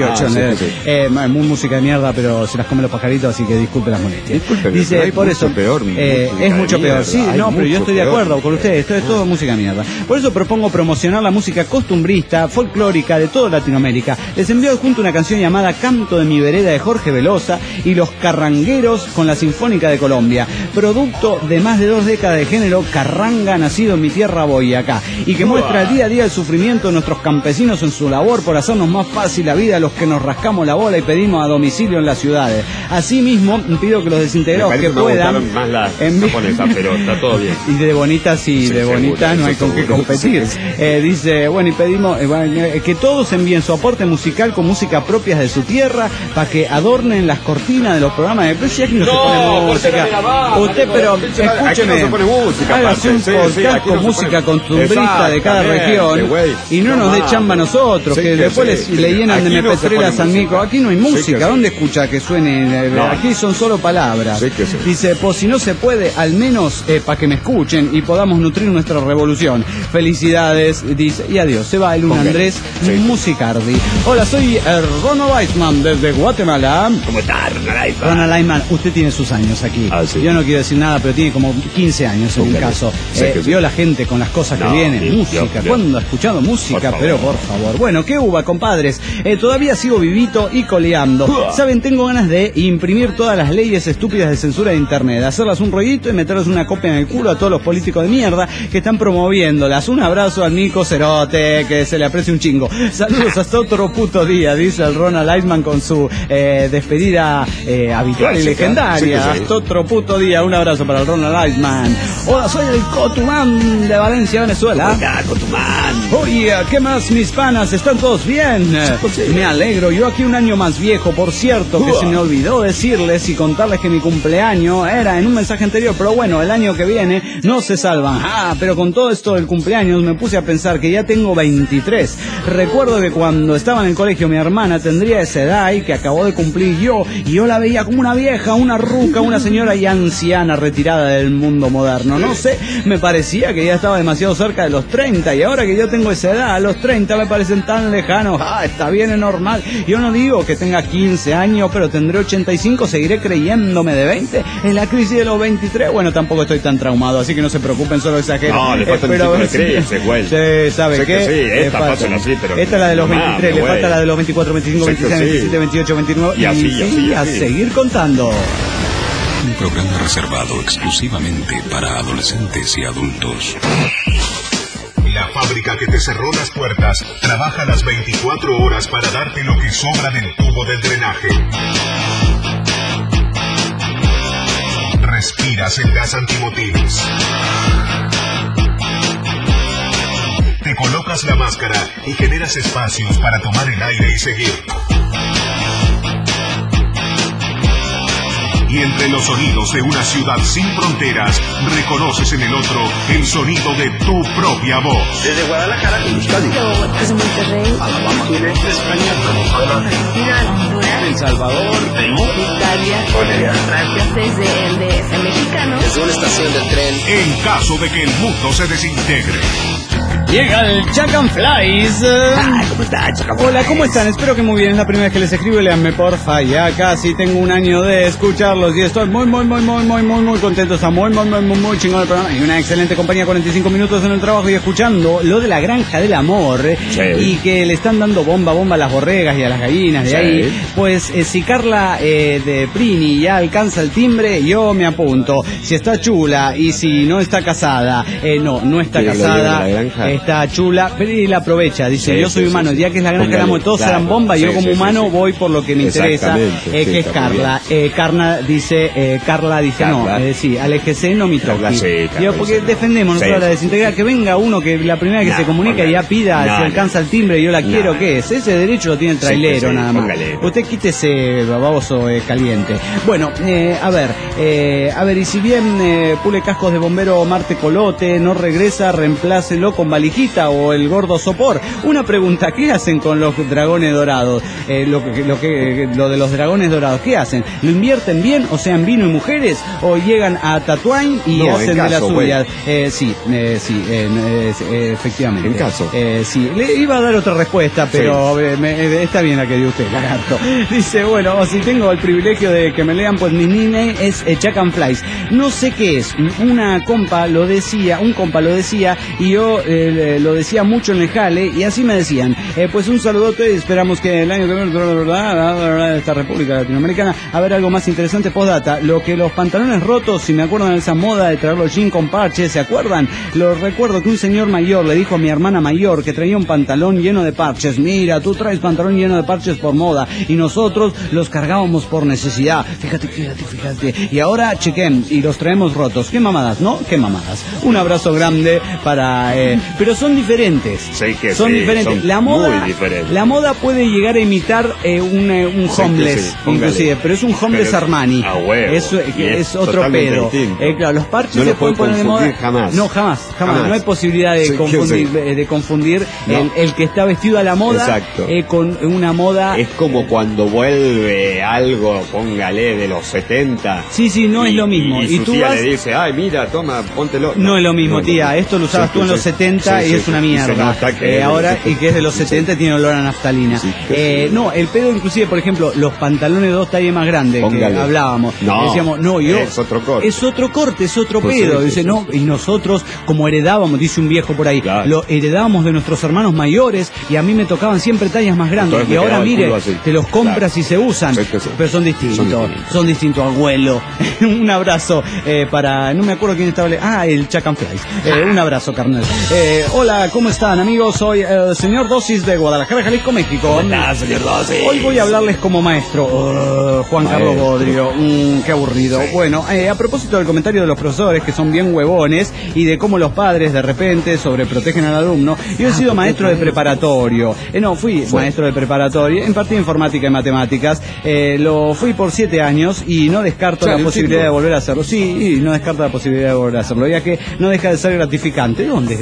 AK-B-48. Muy música de mierda, pero se las comen los pajaritos, así que disculpe las molestias. Dice, por eso, es mucho peor. Sí, no, pero yo estoy de acuerdo con ustedes. Esto es todo música de mierda. Por eso propongo promocionar la música costumbrista, folclórica de toda Latinoamérica. Les envío junto una canción llamada Canto de mi vereda de Jorge Velosa y Los Carrangueros con la Sinfónica de Colombia, producto de más de 2 décadas de género carranga nacido en mi tierra Boyacá y que muestra día a día el sufrimiento de nuestros campesinos en su labor por hacernos más fácil la vida a los que nos rascamos la bola y pedimos a domicilio en las ciudades. Asimismo, pido que los desintegrados que puedan más la japonesa, pero está todo bien. Y de bonitas no hay con qué competir. Dice, bueno, y pedimos que todos envíen su aporte musical con música propias de su tierra para que adornen las cortinas de los programas de Precios. Aquí no se pone música. Usted, pero escúcheme, hágase un podcast con música costumbrista de cada región y no nos dé chamba a nosotros, que después le llenan de MP3 a San Mico. Aquí no hay música. ¿Dónde escucha que suene? Aquí son solo palabras. Dice, pues si no se puede, al menos para que me escuchen y podamos nutrir nuestra revolución. Felicidades, dice, y adiós. Se va el Un Andrés Musicardi. Hola, soy Ronald Eisman desde Guatemala. ¿Cómo está, Ronald Eisman? Ronald Eisman, usted tiene sus años aquí. Yo no quiero decir nada, pero tiene como 15 años en mi caso. Vio la gente con las cosas que vienen. Música. ¿Cuándo ha escuchado música? Pero por favor. Bueno, ¿qué hubo, compadres? Todavía sigo vivito y coleando. Saben, tengo ganas de imprimir todas las leyes estúpidas de censura de internet, hacerlas un rollito y meterles una copia en el culo a todos los políticos de mierda que están promoviéndolas. Un abrazo al Nico Cerote, que se le aprecia un chingo. Saludos hasta otro puto día, dice el Ronald Eisman con su despedida habitual y legendaria. Hasta otro puto día. Un abrazo para el Ronald Eisman. Hola, soy el Cotumán de Valencia, Venezuela. Hola, Cotumán. Oye, ¿qué más, mis panas? ¿Están todos bien? Me alegro. Yo aquí un año más viejo, por cierto, que se me olvidó decirles y contarles que mi cumpleaños era en un mensaje anterior, pero bueno, el año que viene no se salvan. Pero con todo esto del cumpleaños me puse a pensar que ya tengo 23. Recuerdo que cuando estaba en el colegio mi hermana tendría esa edad y que acabó de cumplir yo, y yo la veía como una vieja, una ruca, una señora y anciana retirada del mundo moderno. No sé, me parecía que ya estaba demasiado cerca de los 30, y ahora que yo tengo esa edad, a los 30 me parecen tan lejanos. Está bien, es normal. Yo no digo que tenga 15 años, pero tendré 85, seguiré creyéndome de 20. En la crisis de los 23, bueno, tampoco estoy tan traumado, así que no se preocupen, solo exagero. No, le falta un crisis, güey. Sí, ¿sabe qué? Sí, esta pasa así, pero... Esta es la de los 23, le falta la de los 24, 25, 26, 27, 28, 29... Y así. A seguir contando. Un programa reservado exclusivamente para adolescentes y adultos. La fábrica que te cerró las puertas trabaja las 24 horas para darte lo que sobra del tubo del drenaje. Respiras el gas antimotines. Te colocas la máscara y generas espacios para tomar el aire y seguir. Y entre los sonidos de una ciudad sin fronteras, reconoces en el otro el sonido de tu propia voz. Desde Guadalajara, Euskadi, desde Monterrey, Alabama, Chile, España, Venezuela, Argentina, Honduras, El Salvador, Italia, Bolivia, Francia, desde el DF mexicano, desde una estación del tren. En caso de que el mundo se desintegre. llega el Chuck and Flies. ¿Cómo está, chica? Hola, ¿cómo están? Espero que muy bien. Es la primera vez que les escribo. Léanme, porfa. Ya casi tengo un año de escucharlos y estoy muy contento. Está muy chingón el programa. Y una excelente compañía, 45 minutos en el trabajo y escuchando lo de la granja del amor. Sí. Y que le están dando bomba a las borregas y a las gallinas de ahí. Pues si Carla de Prini ya alcanza el timbre, yo me apunto. Si está chula y si no está casada, no está casada. Está chula, pero y la aprovecha, dice, sí, yo soy humano, ya que es la granja del amor, todos serán bomba, y yo como humano voy por lo que me interesa, que es Carla. Carla dice, aléjese, no mi toque. Yo, porque defendemos nosotros la desintegrar, que venga uno que la primera que se comunica ya pida, si alcanza el timbre, yo la quiero, ¿qué es? Ese derecho lo tiene el trailero, nada más. Usted quítese, baboso caliente. Bueno, a ver, y si bien Pule Cascos de Bombero Marte Colote no regresa, reemplácelo con valijita o el gordo sopor. Una pregunta, ¿qué hacen con los dragones dorados? Lo de los dragones dorados, ¿qué hacen? ¿Lo invierten bien, o sea, en vino y mujeres? ¿O llegan a Tatooine y hacen de las suyas? Efectivamente. En caso. Sí, le iba a dar otra respuesta, pero está bien la que dio usted, lagarto. Dice, bueno, o si tengo el privilegio de que me lean, pues mi nine es Chuck and Flies. No sé qué es. Un compa lo decía, y yo lo decía mucho en el jale, y así me decían, pues un saludote, esperamos que el año que viene esta República Latinoamericana a ver algo más interesante. Postdata, lo que los pantalones rotos, si me acuerdan de esa moda de traer los jeans con parches, ¿se acuerdan? Lo recuerdo que un señor mayor le dijo a mi hermana mayor que traía un pantalón lleno de parches, mira, tú traes pantalón lleno de parches por moda, y nosotros los cargábamos por necesidad, fíjate, y ahora chequen, y los traemos rotos. Qué mamadas, ¿no? Qué mamadas. Un abrazo grande para... pero son diferentes. Sí, que son diferentes. Son la moda, muy diferentes. La moda puede llegar a imitar un homeless, inclusive, pero es un homeless Armani. Es otro pedo. Claro, los parches no se pueden poner de moda. Jamás. No, jamás. No hay posibilidad de confundir no. el que está vestido a la moda con una moda. Es como cuando vuelve algo, póngale, de los 70. Sí, no es lo mismo. Y tú tía le dice, ay, mira, toma, póntelo. No es lo mismo, tía. Esto lo usabas tú en los 70 y es una mierda. Ahora, y que es de los 70 tiene olor a naftalina. No, el pedo inclusive, por ejemplo, los pantalones de 2 tallas más grandes, póngale, que hablábamos. Decíamos, es otro corte. Es otro pedo. Dice, no, y nosotros, como heredábamos, dice un viejo por ahí, lo heredábamos de nuestros hermanos mayores, y a mí me tocaban siempre tallas más grandes. Entonces, y ahora, mire, te los compras y se usan. Pero son distintos, abuelo. Un abrazo para, no me acuerdo quién estaba. El Chuck and Flies. Un abrazo, carnal. Hola, ¿cómo están, amigos? Soy el señor Dosis de Guadalajara, Jalisco, México. ¿Cómo estás, señor Dosis? Hoy voy a hablarles como maestro. Juan Carlos Bodrio. Qué aburrido. Sí. Bueno, a propósito del comentario de los profesores, que son bien huevones, y de cómo los padres de repente sobreprotegen al alumno, yo he sido maestro de preparatorio. Fui maestro de preparatorio, impartí informática y matemáticas. Lo fui por 7 años y no descarto la posibilidad de volver a hacerlo. Sí, no descarto la posibilidad de volver a hacerlo, ya que no deja de ser gratificante. ¿Dónde es gratificante?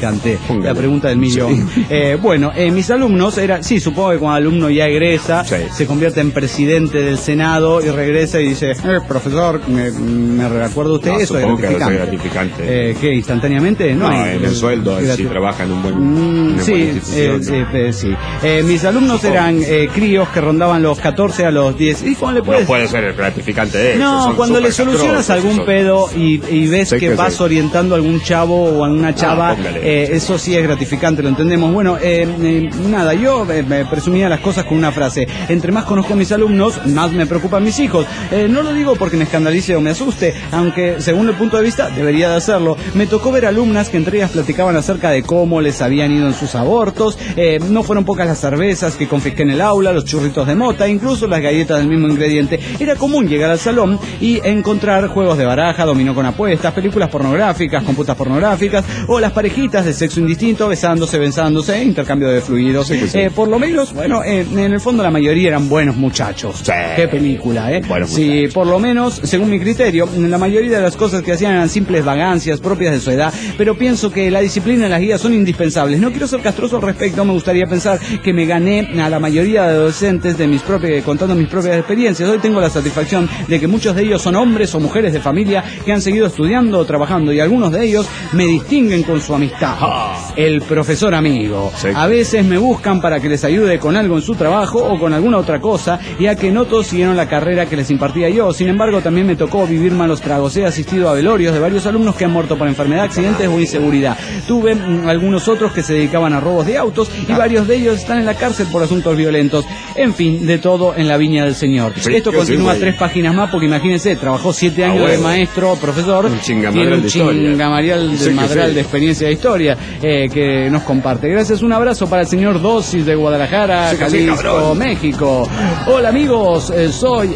gratificante. La pregunta del millón. Bueno, mis alumnos eran, sí, supongo que cuando el alumno ya egresa, se convierte en presidente del Senado y regresa y dice, profesor, ¿me recuerda usted? Eso es gratificante. ¿Qué, instantáneamente? No, en el sueldo, si trabaja en una buena institución. Sí. Mis alumnos eran críos que rondaban los 14 a los 10. ¿Y cómo le puedes? No puede ser gratificante eso. No, cuando le solucionas algún pedo y ves que vas orientando a algún chavo o a una chava, eso sí es gratificante, lo entendemos. Bueno, nada, yo me presumía las cosas con una frase: entre más conozco a mis alumnos, más me preocupan mis hijos. No lo digo porque me escandalice o me asuste, aunque según el punto de vista debería de hacerlo. Me tocó ver alumnas que entre ellas platicaban acerca de cómo les habían ido en sus abortos. No fueron pocas las cervezas que confisqué en el aula, los churritos de mota, incluso las galletas del mismo ingrediente. Era común llegar al salón y encontrar juegos de baraja, dominó con apuestas, películas pornográficas, computas pornográficas, o las parejitas de sexo indistinto besándose, intercambio de fluidos. Por lo menos, bueno, en el fondo la mayoría eran buenos muchachos. Qué película, sí, por lo menos, según mi criterio, la mayoría de las cosas que hacían eran simples vagancias propias de su edad, pero pienso que la disciplina y las guías son indispensables. No quiero ser castroso al respecto, me gustaría pensar que me gané a la mayoría de adolescentes contando mis propias experiencias. Hoy tengo la satisfacción de que muchos de ellos son hombres o mujeres de familia que han seguido estudiando o trabajando, y algunos de ellos me distinguen con su amistad. El profesor amigo. A veces me buscan para que les ayude con algo en su trabajo o con alguna otra cosa, ya que no todos siguieron la carrera que les impartía yo. Sin embargo, también me tocó vivir malos tragos. He asistido a velorios de varios alumnos que han muerto por enfermedad, accidentes o inseguridad. Tuve algunos otros que se dedicaban a robos de autos y varios de ellos están en la cárcel por asuntos violentos. En fin, de todo en la viña del Señor. Esto continúa 3 páginas más, porque imagínense, trabajó 7 años de maestro, profesor, tiene un chingamarial de madral de experiencia de historia que nos comparte. Gracias, un abrazo para el señor Dosis de Guadalajara, Jalisco, México. Hola amigos, soy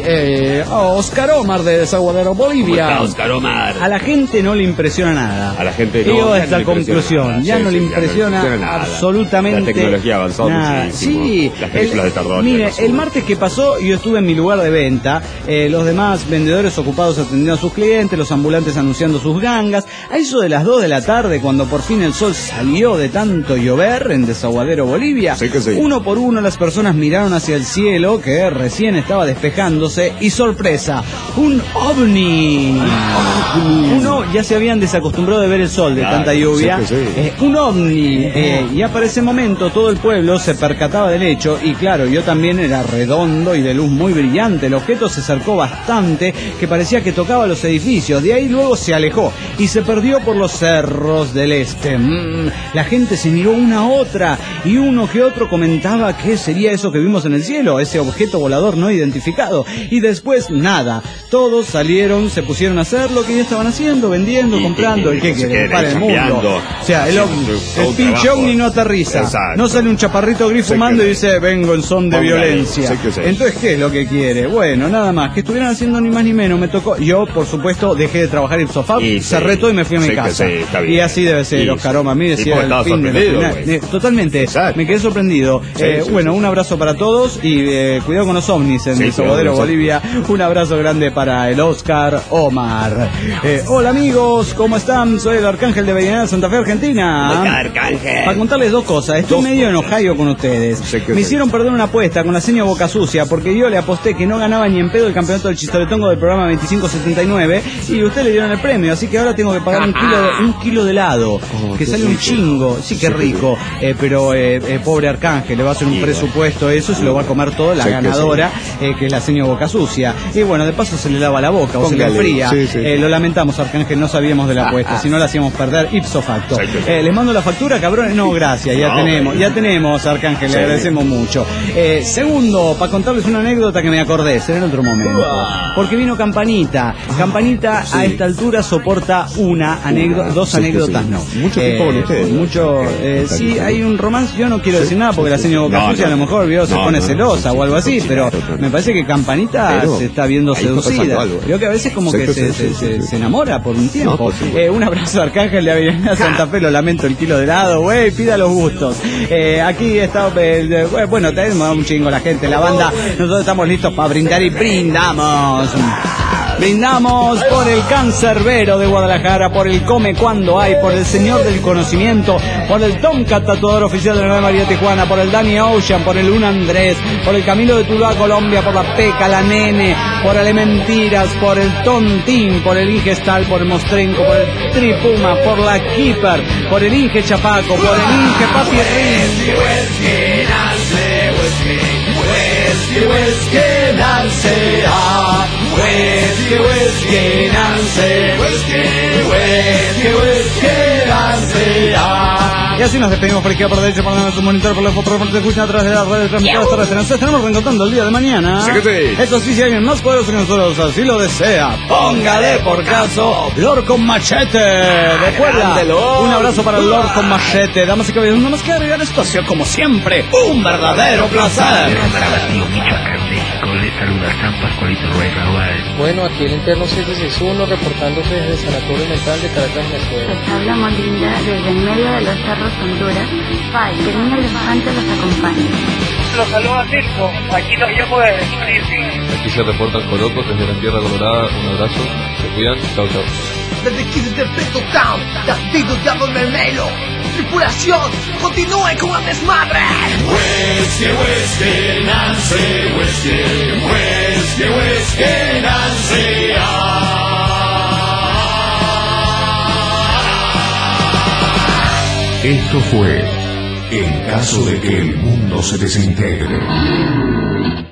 Oscar Omar de Desaguadero, Bolivia. Oscar Omar. A la gente no le impresiona nada. A la gente no. Llego a esta conclusión. Ya no le impresiona absolutamente la tecnología avanzó nada. Sí, las películas de terror. Mire, el martes que pasó yo estuve en mi lugar de venta, los demás vendedores ocupados atendiendo a sus clientes, los ambulantes anunciando sus gangas. A eso de las 2 de la tarde, cuando por fin el sol salió de tanto llover en Desaguadero, Bolivia, uno por uno las personas miraron hacia el cielo, que recién estaba despejándose, y sorpresa, un ovni. Uno ya se habían desacostumbrado de ver el sol de tanta lluvia. Un ovni. Ya para ese momento todo el pueblo se percataba del hecho, y claro, yo también era redondo y de luz muy brillante. El objeto se acercó bastante, que parecía que tocaba los edificios. De ahí luego se alejó y se perdió por los cerros del este. La gente se miró una a otra, y uno que otro comentaba qué sería eso que vimos en el cielo, ese objeto volador no identificado. Y después nada, todos salieron, se pusieron a hacer lo que ya estaban haciendo, vendiendo, comprando. ¿El qué quiere? Para el mundo. O sea, el pinche ovni no aterriza. No sale un chaparrito gris fumando y dice, vengo en son de violencia. Entonces, ¿qué es lo que quiere? Bueno, nada más, que estuvieran haciendo ni más ni menos. Me tocó, yo por supuesto dejé de trabajar ipso facto, cerré todo y me fui a mi casa. Y así debe ser, Oscar Omar. Mire, si era el fin de totalmente, me quedé sorprendido. Bueno, un abrazo para todos y cuidado con los ovnis en Desaguadero, Bolivia. Un abrazo grande para el Oscar Omar. Hola amigos, ¿cómo están? Soy el Arcángel de Avellaneda, Santa Fe, Argentina. Para contarles 2 cosas, estoy medio en Ohio con ustedes. Me hicieron perder una apuesta con la seña Boca Sucia, porque yo le aposté que no ganaba ni en pedo el campeonato del chistoretongo del programa 2579, y ustedes le dieron el premio, así que ahora tengo que pagar un kilo de helado, que sale un chingo. Sí, que rico, pero pobre Arcángel, le va a hacer un presupuesto eso, se lo va a comer todo la ganadora, que es la seña Boca Sucia. Y bueno, de paso se le lava la boca o se le enfría. Lo lamentamos, Arcángel, no sabíamos de la apuesta, si no la hacíamos perder ipso facto. Les mando la factura, cabrones. No, gracias, ya tenemos, Arcángel, le agradecemos mucho. Segundo, para contarles una anécdota que me acordé, será en otro momento, porque vino Campanita. Campanita a esta altura soporta una anécdota, 2 anécdotas no. Mucho tiempo con ustedes. Sí, hay un romance, yo no quiero decir nada porque la señora Boca Sucia a lo mejor se pone celosa o algo así, pero me parece que Campanita se está viendo seducida. Creo que a veces como que se enamora por un tiempo. Un abrazo, Arcángel de Avellaneda, Santa Fe, lo lamento, el kilo de helado, güey, pida los gustos. Aquí está, bueno, tenemos un chingo la gente, la banda, nosotros estamos listos para brindar y brindamos. Brindamos por el Cancerbero de Guadalajara, por el Come Cuando Hay, por el Señor del Conocimiento, por el Tomcat tatuador oficial de la Nueva María Tijuana, por el Danny Ocean, por el Luna Andrés, por el Camilo de Tuluá, Colombia, por la Peca, la Nene, por Elementiras, por el Tontín, por el Ingestal, por el Mostrenco, por el Tripuma, por la Keeper, por el Inge Chapaco, por el Inge Papi Riz. Y así nos despedimos por izquierda, por derecha, por nuestro monitor, por la foto, por escuchan a través de las redes transmitidas terrestres. Nos estaremos reencontrando el día de mañana. Sí que sí. Eso sí, si alguien más poderoso que nosotros así lo desea, póngale por caso Lord con Machete de Puebla. Un abrazo para el Lord con Machete. Damas y caballeros, no más que agregar esto ha sido como siempre un verdadero placer. Les saluda San Pascualito Rueda. Bueno, aquí el interno 661 reportándose desde el Sanatorio Mental de Caracas, Venezuela. Les habla Molinda desde en medio de los cerros Honduras. Pai, que el niño elefante los acompañe. Los saluda Circo, aquí nos llamo de Springfield. Aquí se reportan Colocos desde la Tierra Colorada. Un abrazo, se cuidan, chao chao. Desde Quisitepec Town, Castillo de Árbol Mermelo. Tripulación, continúe con el desmadre. Whiskey, whiskey, Nancy, whiskey, whiskey, whiskey, Nancy. Esto fue En caso de que el mundo se desintegre.